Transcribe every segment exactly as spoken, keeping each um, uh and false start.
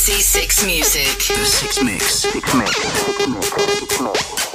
C Six Music. The Six Mix. Six Mix. Six Mix. Six Mix.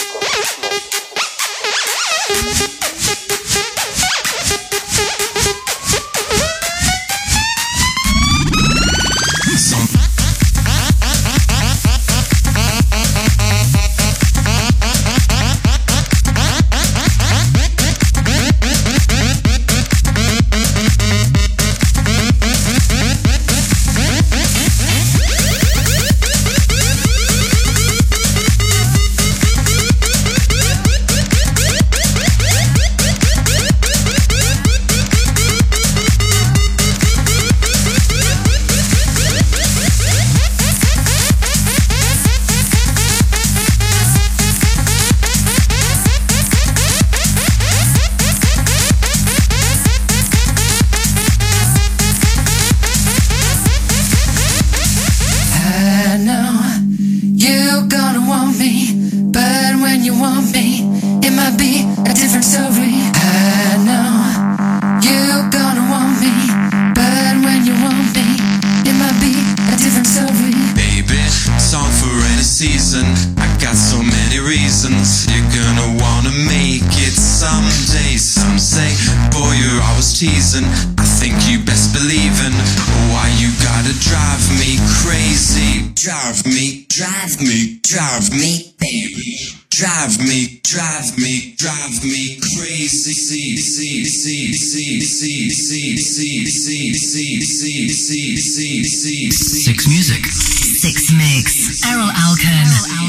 Teasing, I think you best believin'. Why you gotta drive me crazy? Drive me, drive me, drive me, baby. Drive me, drive me, drive me crazy. See, see, see, see, see, see, see, see, see, see, see, see, see. Six Music. Six Mix. Errol Alkan.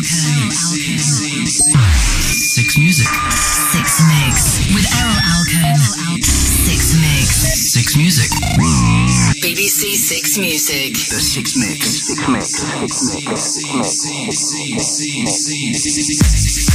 Six Music. Six Mix with Errol Alkan. Six Mix. Six Music. B B C Six Music. The Six Mix. Six Mix. Six Mix. Six Mix. Six Mix.